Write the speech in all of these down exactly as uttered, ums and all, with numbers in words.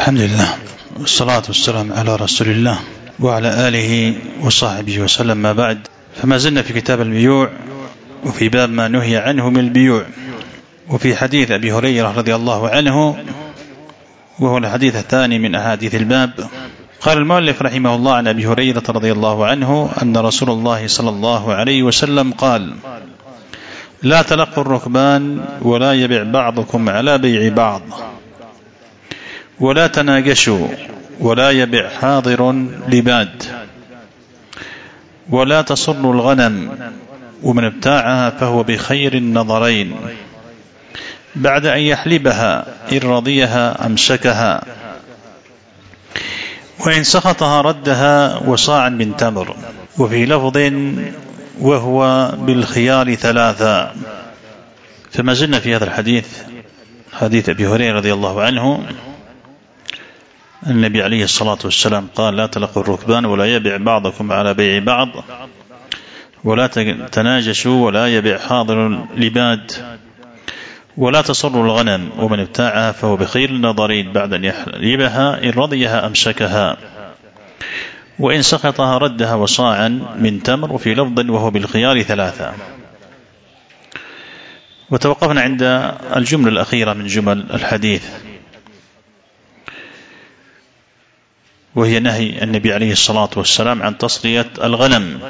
الحمد لله والصلاة والسلام على رسول الله وعلى آله وصحبه وسلم، ما بعد، فما زلنا في كتاب البيوع وفي باب ما نهي عنه من البيوع، وفي حديث أبي هريرة رضي الله عنه، وهو الحديث الثاني من أحاديث الباب. قال المؤلف رحمه الله عن أبي هريرة رضي الله عنه أن رسول الله صلى الله عليه وسلم قال: لا تلقوا الركبان ولا يبع بعضكم على بيع بعض، ولا تناقشوا ولا يبع حاضر لباد، ولا تصروا الغنم، ومن ابتاعها فهو بخير النظرين بعد أن يحلبها، إن رضيها أمسكها، وإن سخطها ردها وصاعا من تمر. وفي لفظ: وهو بالخيار ثلاثا. فما زلنا في هذا الحديث، حديث أبي هريرة رضي الله عنه، النبي عليه الصلاة والسلام قال: لا تلقوا الركبان ولا يبع بعضكم على بيع بعض، ولا تناجشوا ولا يبع حاضر لباد، ولا تصروا الغنم، ومن ابتاعها فهو بخير النظرين بعد أن يحلبها، إن رضيها أمسكها، وإن سخطها ردها وصاعا من تمر. وفي لفظ: وهو بالخيار ثلاثة. وتوقفنا عند الجملة الأخيرة من جمل الحديث، وهي نهي النبي عليه الصلاة والسلام عن تصرية الغنم.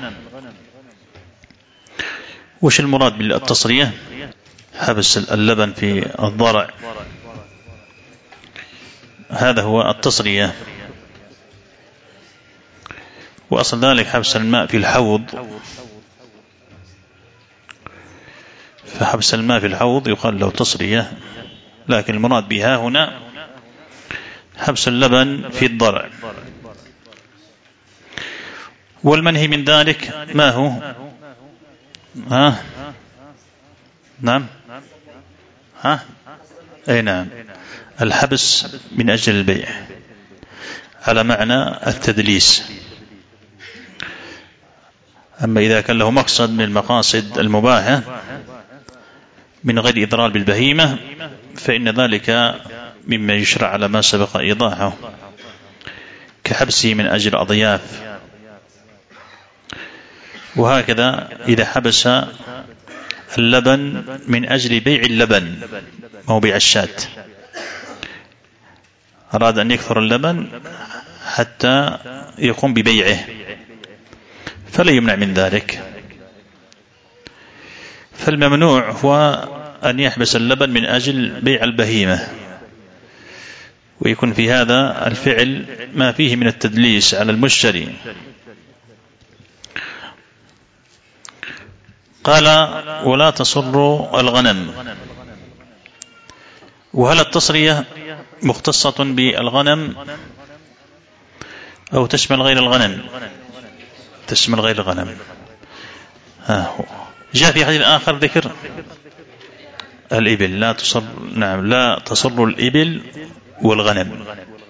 وش المراد بالتصرية؟ حبس اللبن في الضرع، هذا هو التصرية. وأصل ذلك حبس الماء في الحوض، فحبس الماء في الحوض يقال له تصرية، لكن المراد بها هنا حبس اللبن في الضرع. والمنهي من ذلك ما هو؟ ها؟ نعم ها؟ أي نعم، الحبس من أجل البيع على معنى التدليس. أما إذا كان له مقصد من المقاصد المباحة من غير إضرار بالبهيمة، فإن ذلك مما يشرع على ما سبق إيضاحه، كحبسه من أجل أضياف. وهكذا إذا حبس اللبن من أجل بيع اللبن، ما هو بيع الشاة، أراد أن يكثر اللبن حتى يقوم ببيعه، فلا يمنع من ذلك. فالممنوع هو أن يحبس اللبن من أجل بيع البهيمة، ويكون في هذا الفعل ما فيه من التدليس على المشتري. قال: ولا تصروا الغنم. وهل التصرية مختصة بالغنم أو تشمل غير الغنم؟ تشمل غير الغنم. ها جاء في حديث آخر ذكر الإبل، لا تصر نعم لا تصر الإبل والغنم،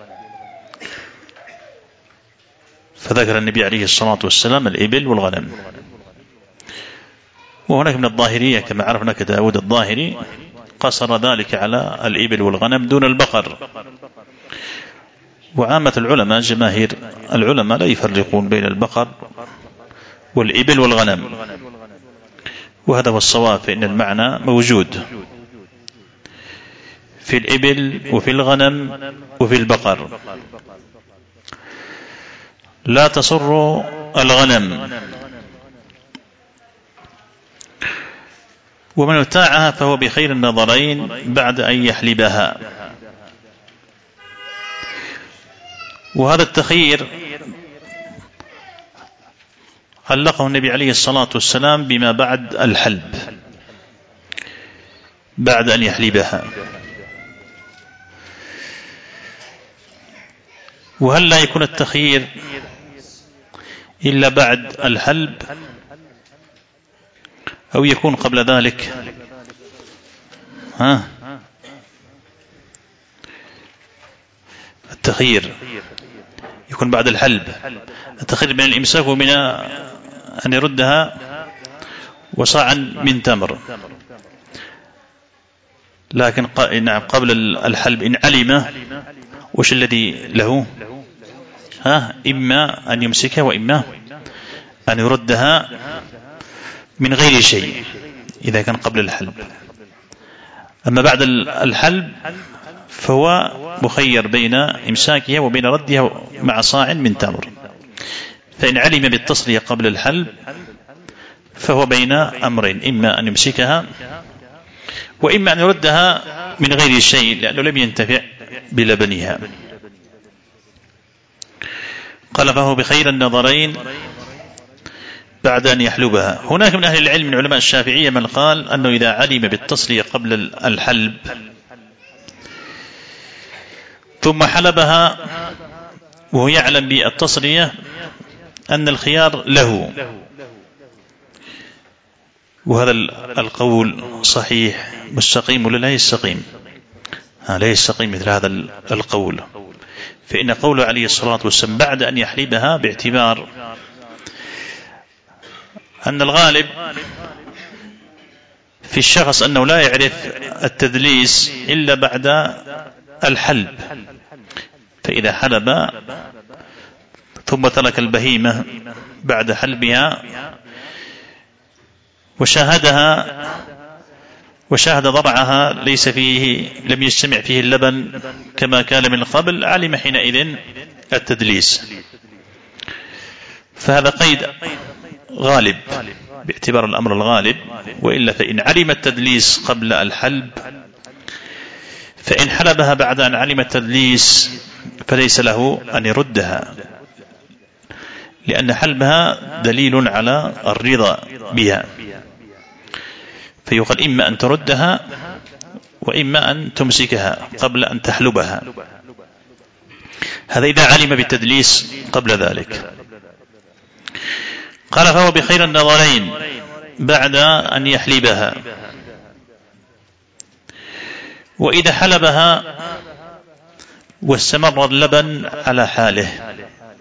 فذكر النبي عليه الصلاة والسلام الإبل والغنم. وهناك من الظاهرية كما عرفنا كداود الظاهري قصر ذلك على الإبل والغنم دون البقر. وعامة العلماء، جماهير العلماء، لا يفرقون بين البقر والإبل والغنم، وهذا هو الصواب، فإن المعنى موجود في الإبل وفي الغنم وفي البقر. لا تصر الغنم، ومن ابتاعها فهو بخير النظرين بعد أن يحلبها. وهذا التخيير علقه النبي عليه الصلاة والسلام بما بعد الحلب، بعد أن يحلبها. وهل لا يكون التخيير إلا بعد الحلب أو يكون قبل ذلك؟ ها التخيير يكون بعد الحلب، التخيير بين الإمساك ومن أن يردها وصاعا من تمر. لكن نعم قبل الحلب إن علم وش الذي له؟ ها إما أن يمسكها وإما أن يردها من غير شيء إذا كان قبل الحلب. أما بعد الحلب فهو مخير بين إمساكها وبين ردها مع صاع من تمر. فإن علم بالتصرية قبل الحلب فهو بين أمرين، إما أن يمسكها وإما أن يردها من غير شيء لأنه لم ينتفع بلبنها. قال فهو بخير النظرين بعد أن يحلبها. هناك من أهل العلم من علماء الشافعية من قال أنه إذا علم بالتصرية قبل الحلب ثم حلبها وهو يعلم بالتصرية أن الخيار له، وهذا القول صحيح مستقيم ولا لا يستقيم؟ لا يستقيم مثل هذا القول، فإن قوله عليه الصلاة والسلام بعد أن يحلبها باعتبار أن الغالب في الشخص أنه لا يعرف التدليس إلا بعد الحلب، فإذا حلب ثم ترك البهيمة بعد حلبها وشاهدها وشاهد ضرعها ليس فيه لم يجتمع فيه اللبن كما كان من قبل، علم حينئذ التدليس. فهذا قيد غالب باعتبار الأمر الغالب، وإلا فإن علم التدليس قبل الحلب فإن حلبها بعد أن علم التدليس فليس له أن يردها، لأن حلبها دليل على الرضا بها، فيقال إما أن تردها وإما أن تمسكها قبل أن تحلبها. هذا إذا علم بالتدليس قبل ذلك. قال فهو بخير النظرين بعد أن يحلبها. وإذا حلبها واستمر اللبن على حاله،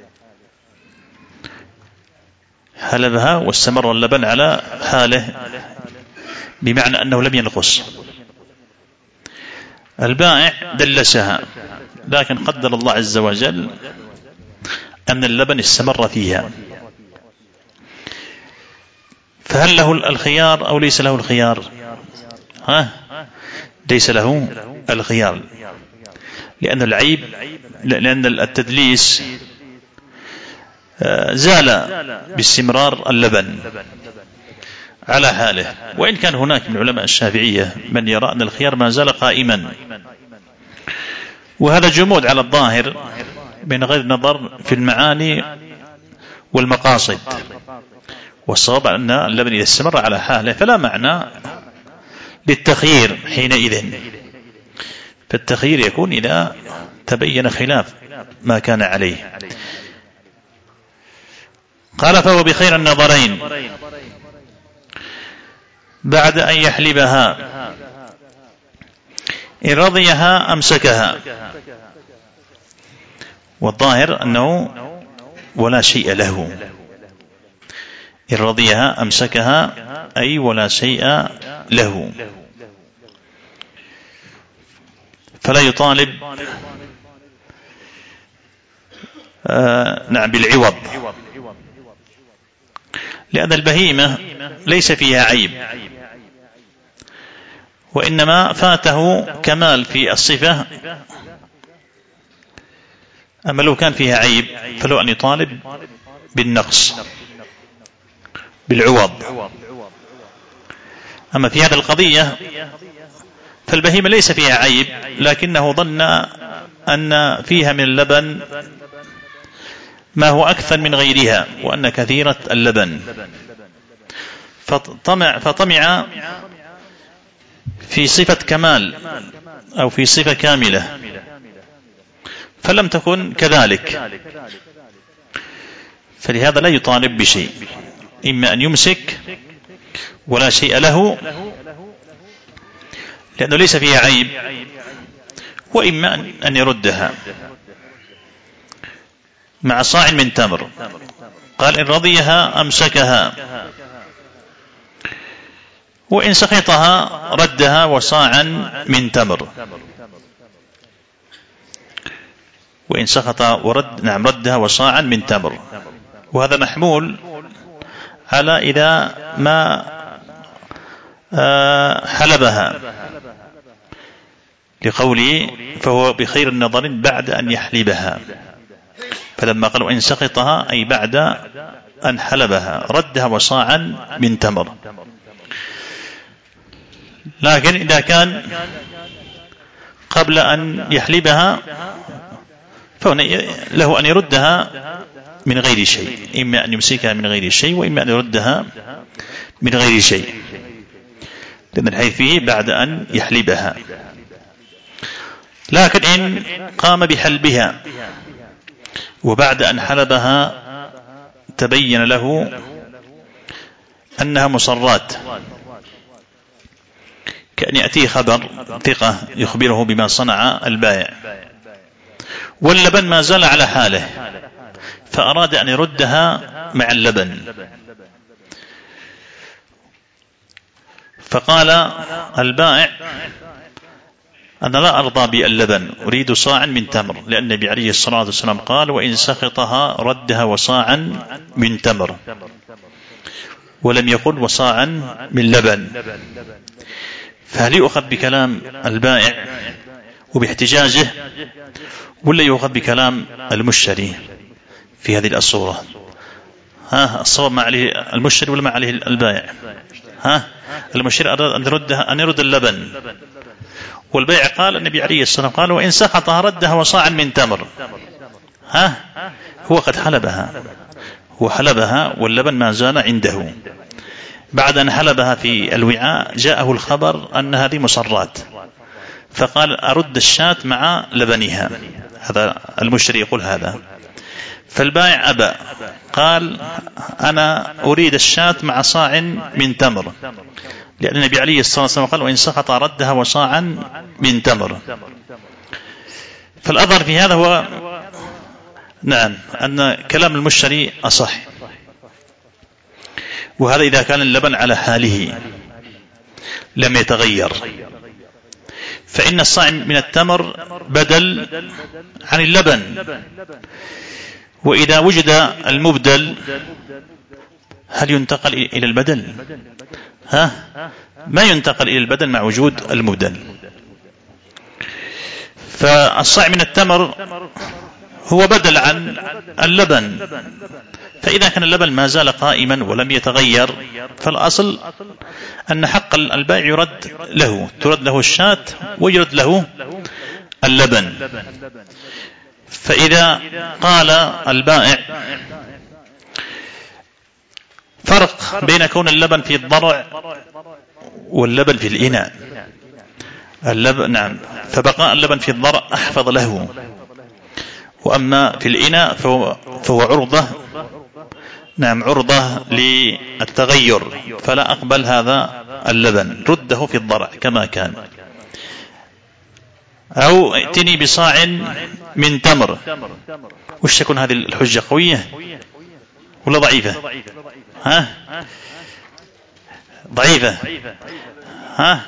حلبها واستمر اللبن على حاله بمعنى أنه لم ينقص، البائع دلسها لكن قدر الله عز وجل أن اللبن استمر فيها، فهل له الخيار أو ليس له الخيار؟ ها؟ ليس له الخيار، لأن العيب لأن التدليس زال باستمرار اللبن على حاله. وإن كان هناك من علماء الشافعية من يرى أن الخيار ما زال قائما، وهذا جمود على الظاهر من غير نظر في المعاني والمقاصد، والصواب أن اللبن إذا استمر على حاله فلا معنى للتخيير حينئذ، فالتخيير يكون إذا تبين خلاف ما كان عليه. قال فهو بخير النظرين بعد أن يحلبها، إن رضيها أمسكها، والظاهر أنه ولا شيء له، إن رضيها أمسكها أي ولا شيء له، فلا يطالب آه نعم بالعوض، لأن البهيمة ليس فيها عيب، وإنما فاته كمال في الصفة، أما لو كان فيها عيب فلو أن يطالب بالنقص بالعوض. أما في هذه القضية فالبهيمة ليس فيها عيب، لكنه ظن أن فيها من اللبن ما هو أكثر من غيرها وأن كثيرة اللبن، فطمع, فطمع في صفة كمال أو في صفة كاملة فلم تكن كذلك، فلهذا لا يطالب بشيء، إما أن يمسك ولا شيء له لأنه ليس فيها عيب، وإما أن يردها مع صاع من تمر. قال إن رضيها أمسكها، وإن سخطها ردها وصاعا من تمر. وإن سخط ورد نعم ردها وصاعا من تمر. وهذا محمول على إذا ما حلبها، لقوله فهو بخير النظر بعد أن يحلبها، فلما قالوا إن سخطها أي بعد أن حلبها ردها وصاعا من تمر. لكن إذا كان قبل أن يحلبها فله أن يردها من غير شيء، إما أن يمسكها من غير شيء وإما أن يردها من غير شيء، لأن الحديث فيه بعد أن يحلبها. لكن إن قام بحلبها وبعد أن حلبها تبين له أنها مصرات، كأن يأتيه خبر ثقة يخبره بما صنع البائع، واللبن ما زال على حاله، فأراد أن يردها مع اللبن، فقال البائع أنا لا أرضى باللبن، أريد صاعا من تمر، لأن النبي عليه الصلاة والسلام قال وإن سخطها ردها وصاعا من تمر، ولم يقل وصاعا من لبن. فهل يؤخذ بكلام البائع وباحتجاجه، ولا يؤخذ بكلام المشتري في هذه الصورة؟ ها الصواب ما عليه المشتري ولا ما عليه البائع؟ ها المشتري أراد أن يردها أن يرد اللبن، والبيع قال النبي عليه الصلاة والسلام قال وإن سخطها ردها وصاعا من تمر. ها هو قد حلبها، هو حلبها واللبن ما زال عنده، بعد أن حلبها في الوعاء جاءه الخبر أن هذه مصرات، فقال أرد الشاة مع لبنها. هذا المشتري يقول هذا، فالبائع أبى، قال أنا أريد الشاة مع صاع من تمر، لأن النبي عليه الصلاة والسلام قال وإن سخط ردها وصاعا من تمر. فالأظهر في هذا هو نعم أن كلام المشتري أصح، وهذا إذا كان اللبن على حاله لم يتغير، فإن الصاع من التمر بدل عن اللبن، وإذا وجد المبدل هل ينتقل إلى البدل؟ ها ما ينتقل إلى البدل مع وجود المبدل. فالصاع من التمر هو بدل عن اللبن، فإذا كان اللبن ما زال قائما ولم يتغير فالأصل أن حق البائع يرد له، ترد له الشاة ويرد له اللبن. فإذا قال البائع فرق بين كون اللبن في الضرع واللبن في الإناء، اللبن نعم فبقاء اللبن في الضرع أحفظ له، وأما في الإناء فهو, فهو عرضة نعم عرضة للتغير، فلا أقبل هذا اللبن، رده في الضرع كما كان. أو ائتني بصاع من تمر، وش تكون هذه الحجة قوية ولا ضعيفة؟ ها ضعيفة ها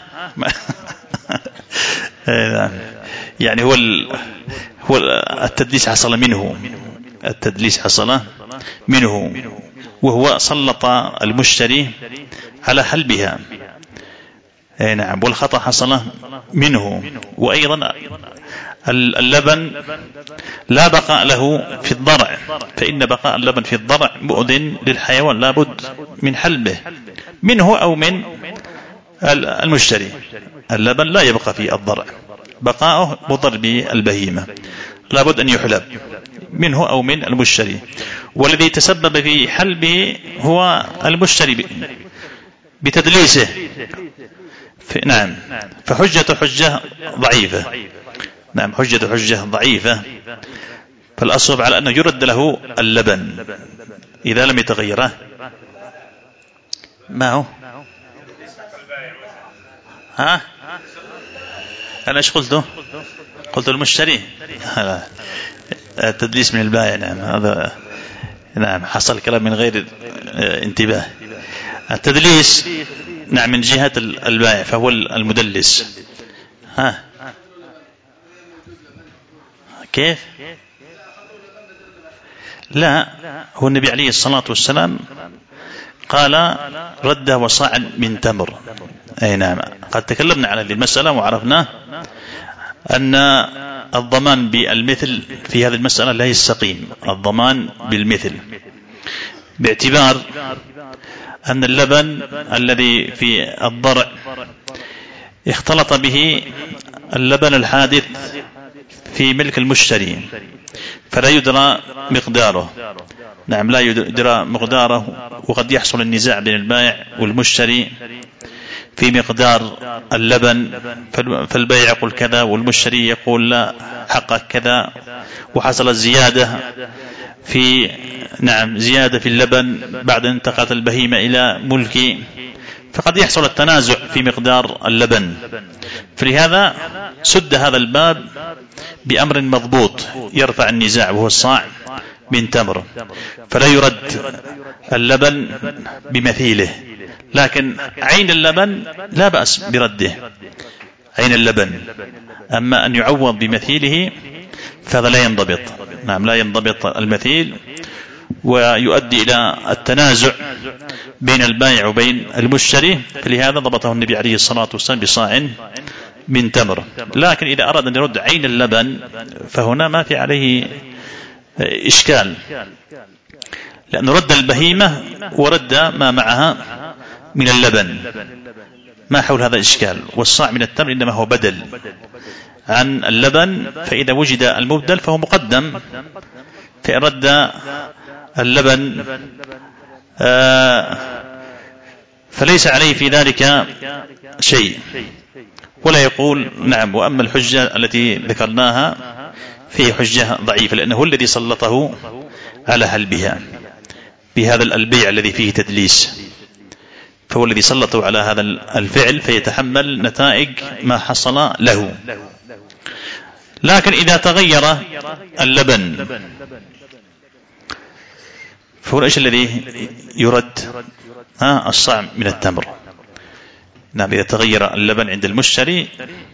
يعني هو هو التدليس حصل منه، التدليس حصل منه، وهو سلط المشتري على حلبها. اي نعم، والخطأ حصل منه. وأيضا اللبن لا بقاء له في الضرع، فإن بقاء اللبن في الضرع مؤذن للحيوان، لا بد من حلبه منه أو من المشتري. اللبن لا يبقى في الضرع، بقاؤه مضر بالبهيمة، لا بد أن يحلب منه أو من المشتري، والذي تسبب في حلبه هو المشتري بتدليسه. نعم، فحجة حجة ضعيفة. نعم، حجة حجة ضعيفة. فالأصوب على أنه يرد له اللبن إذا لم يتغيره. ما هو ها أنا إيش قلته؟ قلت المشتري التدليس من البائع. نعم هذا نعم حصل كلام من غير انتباه. التدليس نعم من جهة البائع فهو المدلس. ها كيف لا، هو النبي عليه الصلاة والسلام قال رده وصاعا من تمر. أي نعم، قد تكلمنا على هذه المسألة وعرفنا أن الضمان بالمثل في هذه المسألة لا يستقيم. الضمان بالمثل باعتبار أن اللبن الذي في الضرع اختلط به اللبن الحادث في ملك المشتري، فلا يدرى مقداره. نعم، لا يدرى مقداره، وقد يحصل النزاع بين البائع والمشتري في مقدار اللبن، فالبائع يقول كذا والمشتري يقول لا حقك كذا، وحصل الزيادة في نعم زيادة في اللبن بعد أن انتقلت البهيمة إلى ملكي، فقد يحصل التنازع في مقدار اللبن. فلهذا سد هذا الباب بأمر مضبوط يرفع النزاع، وهو الصاع من تمر، فلا يرد اللبن بمثيله. لكن عين اللبن لا بأس برده، عين اللبن، أما أن يعوض بمثيله فهذا لا ينضبط. نعم، لا ينضبط المثيل، ويؤدي إلى التنازع بين البائع وبين المشتري. فلهذا ضبطه النبي عليه الصلاة والسلام بصاع من تمر. لكن إذا أراد أن يرد عين اللبن فهنا ما في عليه إشكال، لأن رد البهيمة ورد ما معها من اللبن ما حول هذا إشكال. والصاع من التمر إنما هو بدل عن اللبن، فإذا وجد المبدل فهو مقدم، فإن رد اللبن آه فليس عليه في ذلك شيء، ولا يقول نعم. وأما الحجة التي ذكرناها فهي حجة ضعيفة، لأنه هو الذي سلطه على هلبها بهذا البيع الذي فيه تدليس، فهو الذي سلطه على هذا الفعل فيتحمل نتائج ما حصل له. لكن إذا تغير اللبن فهو إيش الذي يرد؟ ها الصاع من التمر. نعم، إذا تغير اللبن عند المشتري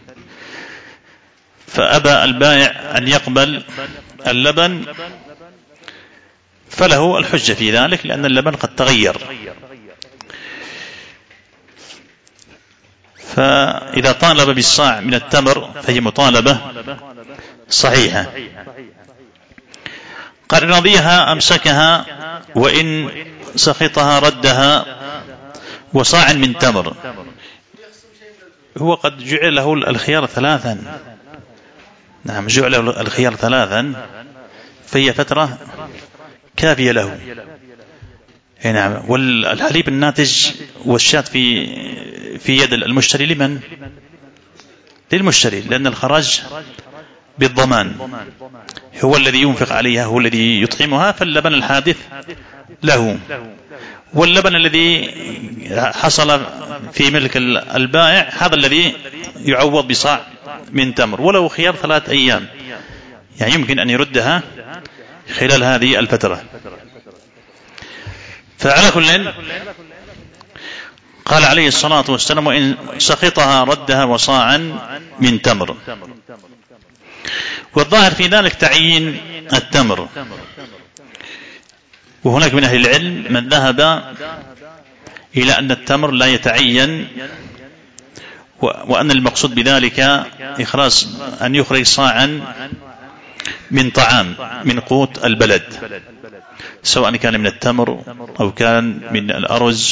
فأبى البائع أن يقبل اللبن فله الحجة في ذلك، لأن اللبن قد تغير. فإذا طالب بالصاع من التمر فهي مطالبة صحيحة. قال إن رضيها أمسكها، وإن سخطها ردها، وصاع من تمر. هو قد جعل له الخيار ثلاثا. نعم، جعل له الخيار ثلاثا، فهي فترة كافية له. نعم، والحليب الناتج والشاة في في يد المشتري لمن؟ للمشتري، لأن الخراج بالضمان، هو الذي ينفق عليها، هو الذي يطعمها، فاللبن الحادث له. واللبن الذي حصل في ملك البائع هذا الذي يعوض بصاع من تمر، ولو خيار ثلاث أيام، يعني يمكن أن يردها خلال هذه الفترة. فعلى كل قال عليه الصلاة والسلام وإن سخطها ردها وصاعا من تمر. والظاهر في ذلك تعيين التمر، وهناك من أهل العلم من ذهب إلى أن التمر لا يتعين، وأن المقصود بذلك إخراج أن يخرج صاعا من طعام من قوت البلد، سواء كان من التمر أو كان من الأرز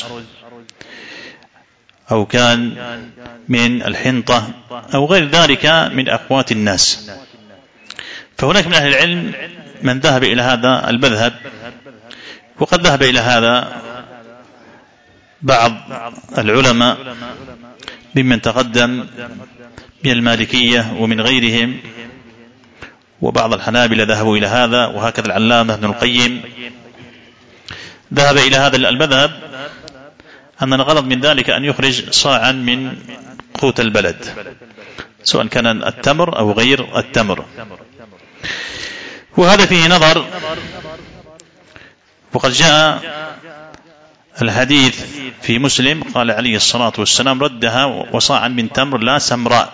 أو كان من الحنطة أو غير ذلك من أقوات الناس. فهناك من أهل العلم من ذهب إلى هذا المذهب، وقد ذهب إلى هذا بعض العلماء ممن تقدم من المالكية ومن غيرهم، وبعض الحنابلة ذهبوا إلى هذا، وهكذا العلامة ابن القيم ذهب إلى هذا المذهب، أن الغرض من ذلك أن يخرج صاعا من قوت البلد، سواء كان التمر أو غير التمر. وهذا فيه نظر، وقد جاء الحديث في مسلم قال عليه الصلاة والسلام ردها وصاعا من تمر لا سمراء،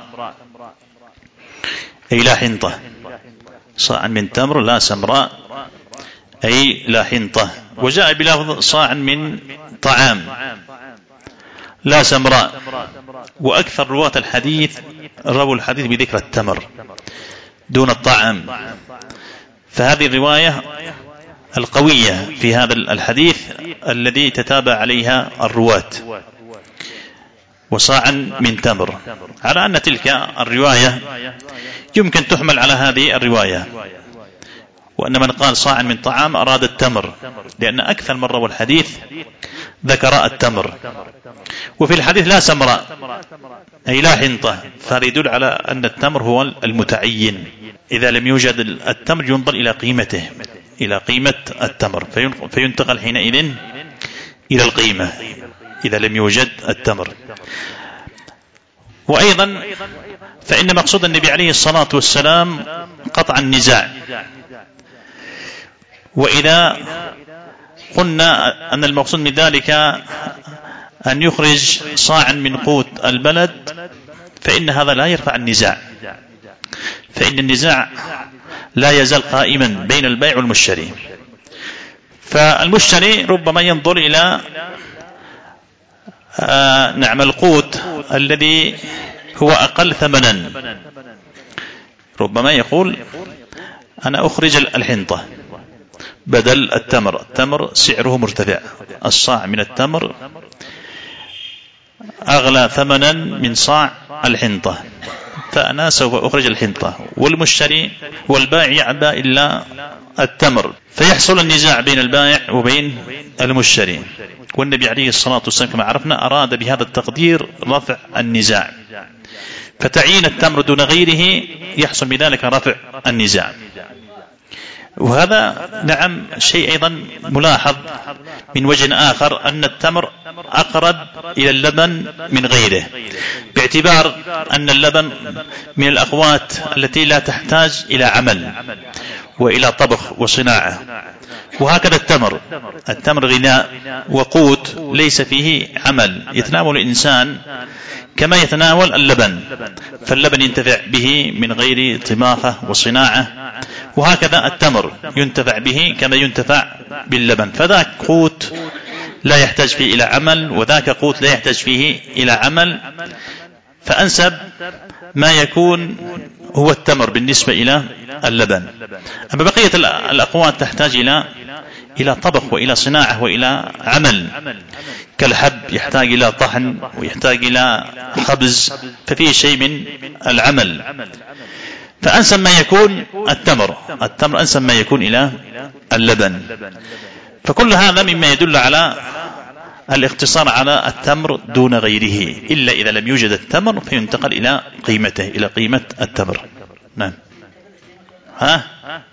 أي لا حنطة، صاعا من تمر لا سمراء، أي لا حنطة. وجاء بلفظ صاع من طعام لا سمراء، وأكثر رواة الحديث رووا الحديث بذكر التمر دون الطعام، فهذه الرواية القوية في هذا الحديث الذي تتابع عليها الرواة، وصاعا من تمر، على أن تلك الرواية يمكن تحمل على هذه الرواية، وأن من قال صاعا من طعام أراد التمر، لأن أكثر مرة والحديث ذكر التمر. وفي الحديث لا سمراء أي لا حنطة، فهذا يدل على أن التمر هو المتعين. إذا لم يوجد التمر ينظر إلى قيمته، إلى قيمة التمر، فينتقل حينئذ إلى القيمة إذا لم يوجد التمر. وأيضا فإن مقصود النبي عليه الصلاة والسلام قطع النزاع. وإذا قلنا أن المقصود من ذلك أن يخرج صاعا من قوت البلد، فإن هذا لا يرفع النزاع، فإن النزاع لا يزال قائما بين البائع والمشتري. فالمشتري ربما ينظر إلى آه نعم القوت الذي هو أقل ثمنا، ربما يقول أنا أخرج الحنطة بدل التمر، التمر سعره مرتفع، الصاع من التمر أغلى ثمنا من صاع الحنطة، فأنا سوف أخرج الحنطة، والمشتري والبائع يعبى إلا التمر، فيحصل النزاع بين البائع وبين المشتري. والنبي عليه الصلاة والسلام كما عرفنا أراد بهذا التقدير رفع النزاع، فتعيين التمر دون غيره يحصل بذلك رفع النزاع. وهذا نعم شيء أيضا ملاحظ من وجه آخر، أن التمر أقرب إلى اللبن من غيره، باعتبار أن اللبن من الأقوات التي لا تحتاج إلى عمل وإلى طبخ وصناعة، وهكذا التمر، التمر غناء وقوت ليس فيه عمل، يتناول الإنسان كما يتناول اللبن، فاللبن ينتفع به من غير طماخة وصناعة، وهكذا التمر ينتفع به كما ينتفع باللبن، فذاك قوت لا يحتاج فيه إلى عمل، وذاك قوت لا يحتاج فيه إلى عمل، فأنسب ما يكون هو التمر بالنسبة إلى اللبن. أما بقية الأقوات تحتاج إلى إلى طبخ وإلى صناعة وإلى عمل، كالحب يحتاج إلى طحن ويحتاج إلى خبز، ففيه شيء من العمل، فأنسب ما يكون التمر، التمر أنسب ما يكون إلى اللبن. فكل هذا مما يدل على الاقتصار على التمر دون غيره، إلا إذا لم يوجد التمر فينتقل إلى قيمته، إلى قيمة التمر. نعم. ها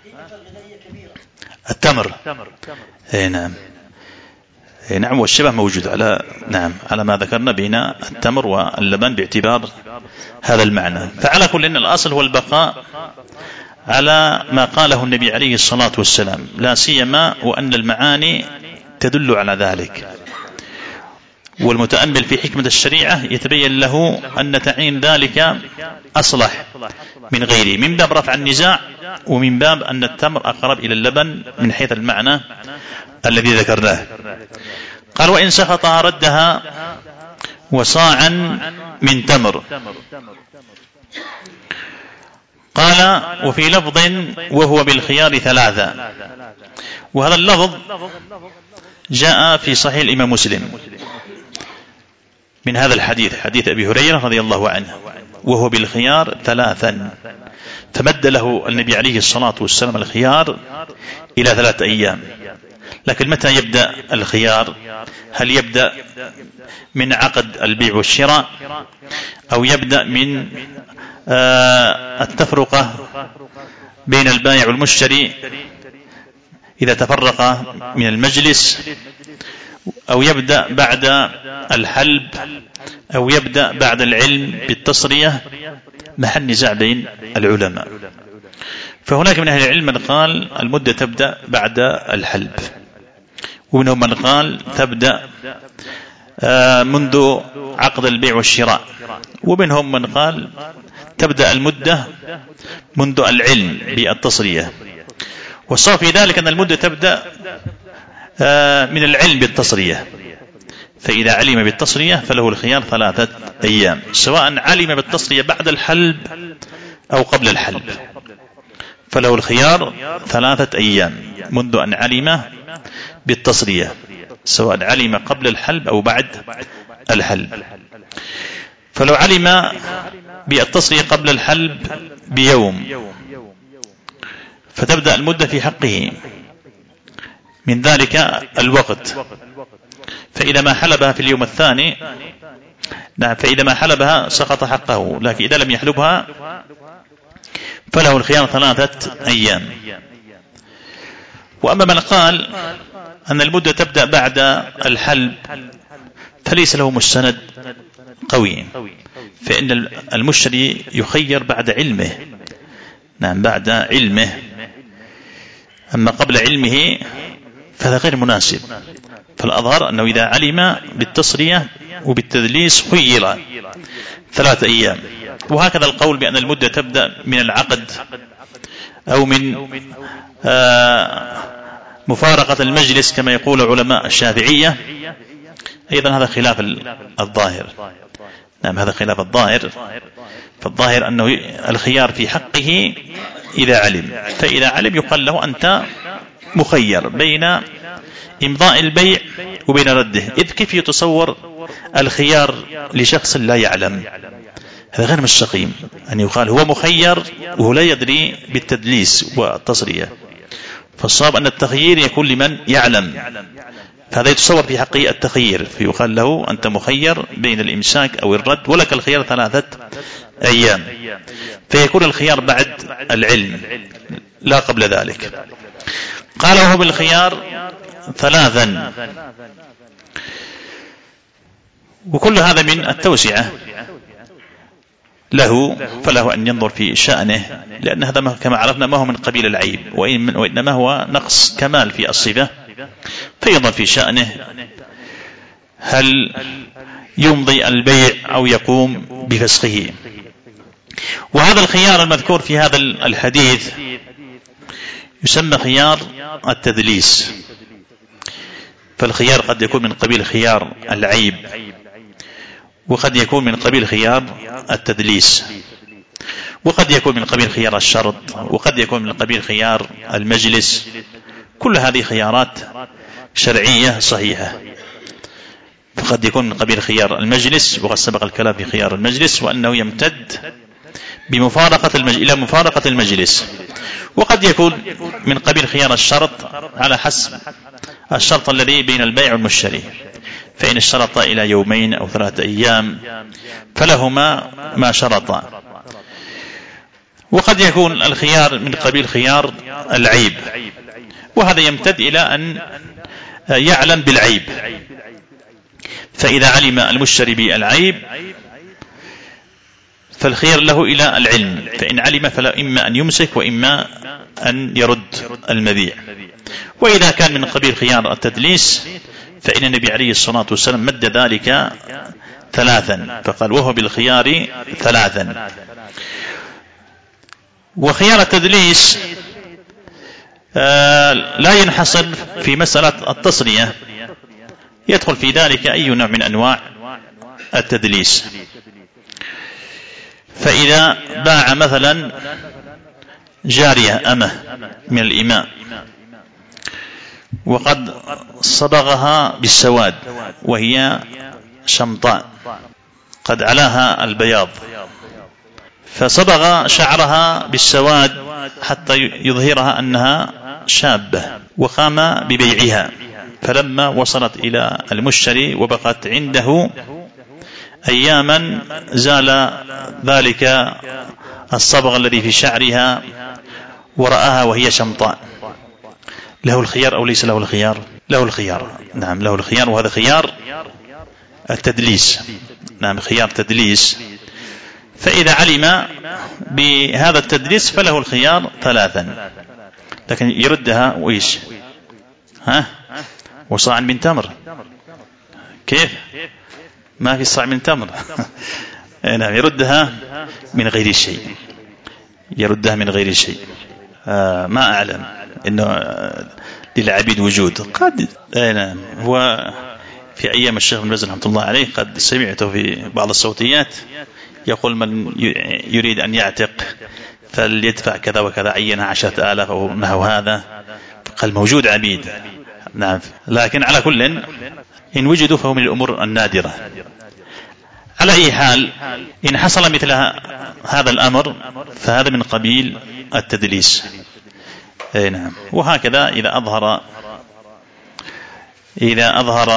التمر اي نعم، اي نعم، والشبه موجود على نعم على ما ذكرنا بين التمر واللبن باعتبار هذا المعنى. فعلى كل إن الأصل هو البقاء على ما قاله النبي عليه الصلاة والسلام، لا سيما وأن المعاني تدل على ذلك، والمتأمل في حكمة الشريعة يتبين له أن تعيين ذلك أصلح من غيره، من باب رفع النزاع، ومن باب أن التمر أقرب إلى اللبن من حيث المعنى الذي ذكرناه. قال وإن سقطها ردها وصاعا من تمر. قال وفي لفظ وهو بالخيار ثلاثة، وهذا اللفظ جاء في صحيح الإمام مسلم من هذا الحديث، حديث أبي هريرة رضي الله عنه، وهو بالخيار ثلاثا، فمد له النبي عليه الصلاة والسلام الخيار إلى ثلاثة أيام. لكن متى يبدأ الخيار؟ هل يبدأ من عقد البيع والشراء، أو يبدأ من التفرقة بين البائع والمشتري إذا تفرق من المجلس، أو يبدأ بعد الحلب، أو يبدأ بعد العلم بالتصرية؟ محل نزاع بين العلماء. فهناك من أهل العلم من قال المدة تبدأ بعد الحلب، ومنهم من قال تبدأ منذ عقد البيع والشراء، ومنهم من قال تبدأ المدة منذ العلم بالتصرية، والصواب في ذلك أن المدة تبدأ من العلم بالتصرية، فإذا علم بالتصرية فله الخيار ثلاثة أيام، سواء علم بالتصرية بعد الحلب أو قبل الحلب، فله الخيار ثلاثة أيام منذ أن علم بالتصرية، سواء علم قبل الحلب أو بعد الحلب. فلو علم بالتصرية قبل الحلب بيوم فتبدأ المدة في حقه من ذلك الوقت، فإذا ما حلبها في اليوم الثاني نعم فإذا ما حلبها سقط حقه، لكن إذا لم يحلبها فله الخيار ثلاثة أيام. وأما من قال أن المدة تبدأ بعد الحلب فليس له مستند قوي، فإن المشتري يخير بعد علمه، نعم بعد علمه، أما قبل علمه فهذا غير مناسب. فالأظهر أنه إذا علم بالتصرية وبالتدليس خير ثلاثة أيام. وهكذا القول بأن المدة تبدأ من العقد أو من مفارقة المجلس كما يقول علماء الشافعية، أيضا هذا خلاف الظاهر. نعم هذا خلاف الظاهر، فالظاهر أنه الخيار في حقه إذا علم، فإذا علم يقال له أنت مخير بين إمضاء البيع وبين رده، إذ كيف يتصور الخيار لشخص لا يعلم؟ هذا غير مستقيم أن يقال هو مخير وهو لا يدري بالتدليس والتصرية. فالصواب أن التخيير يكون لمن يعلم، فهذا يتصور في حقه التخيير، فيقال له أنت مخير بين الإمساك أو الرد ولك الخيار ثلاثة أيام، فيكون الخيار بعد العلم لا قبل ذلك. قال وهو بالخيار ثلاثا، وكل هذا من التوسعة له، فله أن ينظر في شأنه، لأن هذا كما عرفنا ما هو من قبيل العيب، وإنما هو نقص كمال في الصفة، فينظر في شأنه هل يمضي البيع أو يقوم بفسخه. وهذا الخيار المذكور في هذا الحديث يسمى خيار التدليس، فالخيار قد يكون من قبيل خيار العيب، وقد يكون من قبيل خيار التدليس، وقد يكون من قبيل خيار الشرط، وقد يكون من قبيل خيار المجلس. كل هذه خيارات شرعية صحيحة، فقد يكون من قبيل خيار المجلس، وقد سبق الكلام في خيار المجلس وأنه يمتد بمفارقة المجلس إلى مفارقة المجلس، وقد يكون من قبيل خيار الشرط على حسب الشرط الذي بين البائع والمشتري، فإن اشترط إلى يومين أو ثلاثة أيام فلهما ما شرطا. وقد يكون الخيار من قبيل خيار العيب، وهذا يمتد إلى أن يعلم بالعيب، فإذا علم المشتري بالعيب فالخيار له إلى العلم، فإن علم فلا إما أن يمسك وإما أن يرد المبيع. وإذا كان من قبيل خيار التدليس فإن النبي عليه الصلاة والسلام مد ذلك ثلاثا، فقال وهو بالخيار ثلاثا. وخيار التدليس آه لا ينحصر في مسألة التصرية، يدخل في ذلك أي نوع من أنواع التدليس. فإذا باع مثلا جارية أمه من الإماء وقد صبغها بالسواد وهي شمطاء قد علاها البياض، فصبغ شعرها بالسواد حتى يظهرها أنها شابة وقام ببيعها، فلما وصلت إلى المشتري وبقت عنده أياما زال ذلك الصبغ الذي في شعرها ورآها وهي شمطاء، له الخيار أو ليس له الخيار؟ له الخيار، نعم له الخيار، وهذا خيار التدليس، نعم خيار تدليس. فإذا علم بهذا التدليس فله الخيار ثلاثا، لكن يردها وإيش؟ ها وصاع من تمر، كيف؟ ما في صاع من تمر نعم يردها من غير شيء، يردها من غير شيء، ما أعلم إنه للعبيد وجود. قد هو في أيام الشيخ بن باز رحمة الله عليه قد سمعته في بعض الصوتيات يقول من يريد أن يعتق فليدفع كذا وكذا، عينها عشرة آلاف أو نحو هذا، قال موجود عبيد. نعم، لكن على كل إن وجدوا فهم من الأمور النادرة. على أي حال إن حصل مثل هذا الأمر فهذا من قبيل التدليس. نعم. وهكذا إذا أظهر إذا أظهر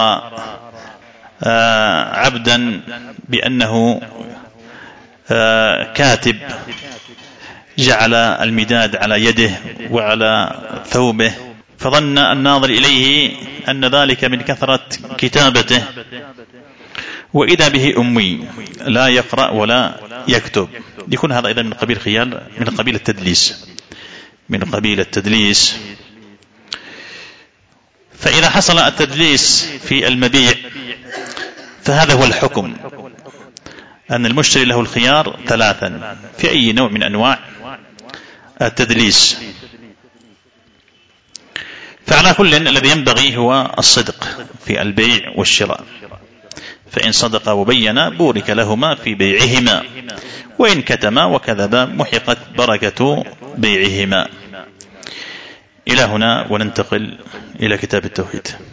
عبدا بأنه كاتب، جعل المداد على يده وعلى ثوبه، فظن الناظر إليه أن ذلك من كثرة كتابته، وإذا به أمي لا يقرأ ولا يكتب، يكون هذا أيضا من قبيل خيال من قبيل التدليس من قبيل التدليس. فإذا حصل التدليس في المبيع فهذا هو الحكم، أن المشتري له الخيار ثلاثا في أي نوع من أنواع التدليس. فعلى كل الذي ينبغي هو الصدق في البيع والشراء، فإن صدق وبينا بورك لهما في بيعهما، وإن كتما وكذبا محقت بركة بيعهما. إلى هنا وننتقل إلى كتاب التوحيد.